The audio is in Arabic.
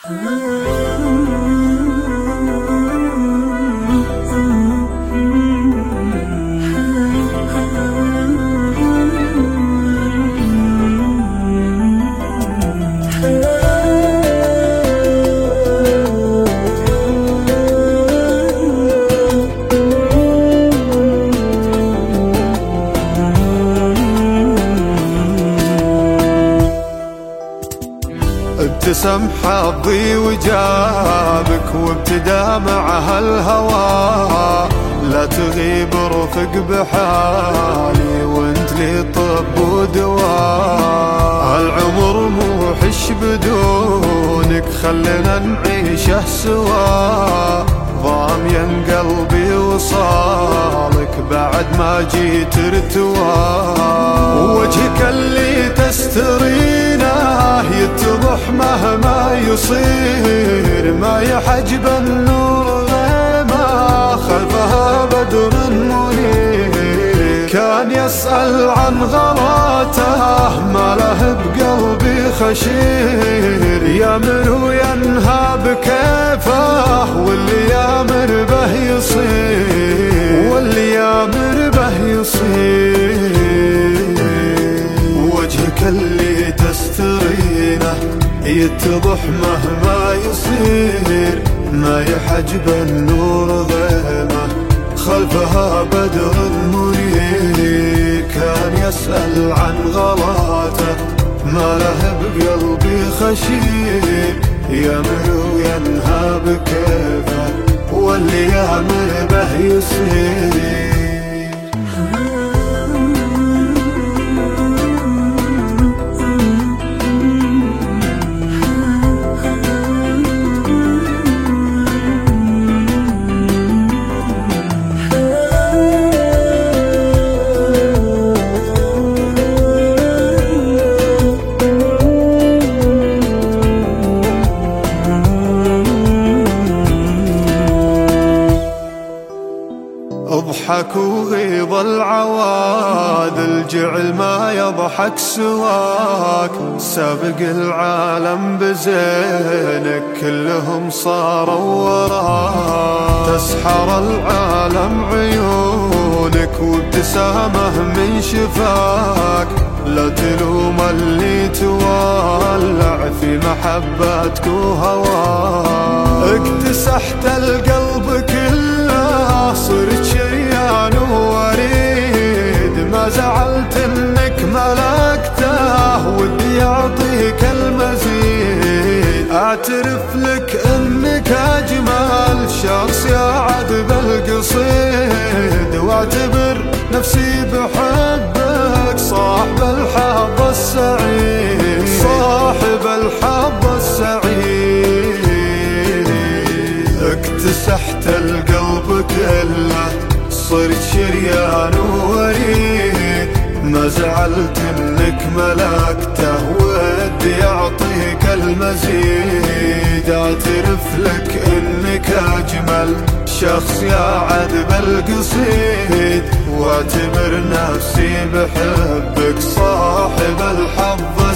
ابتسم حظي وجابك وابتدى مع هالهوى، لا تغيب رفق بحالي وانت لي طب ودواء. هالعمر مو حش بدونك، خلنا نعيشه سوا. ضامين قلبي وصالك بعد ما جيت ارتوى. ووجهك اللي تسترينه يتضح مهما يصير، ما يحجب النور غيمه خلفها بدر منير. كان يسأل عن غلاته ما له بقلبي خشير، يامر وينهى بكيفه واللي يامر به يصير، واللي يامر به يصير. وجهك اللي تسترينه يتضح مهما يصير، ما يحجب النور غيمه خلفها بدر منير. كان يسأل عن غلاته ما له بقلبي خشير، يامر وينهى بكيفه واللي يامر به يصير. اضحك وغيظ العواد، الجعل ما يضحك سواك. سابق العالم بزينك كلهم صاروا وراك. تسحر العالم عيونك وابتسامه من شفاك. لا تلوم اللي تولع في محبتك وهواك. اكتسحت القلب كله صرت شريان ووريد، ما زعلت انك ملكته ودي اعطيك المزيد. اعترف لك انك اجمل شخص يا عذب القصيد، واعتبر نفسي بحبك صاحب الحظ السعيد، صاحب الحظ السعيد. اكتسحت القلب كله صرت شريان ووريد، ما زعلت انك ملكته ودي اعطيك المزيد. اعترف لك انك اجمل شخص يا عذب القصيد، واعتبر نفسي بحبك صاحب الحظ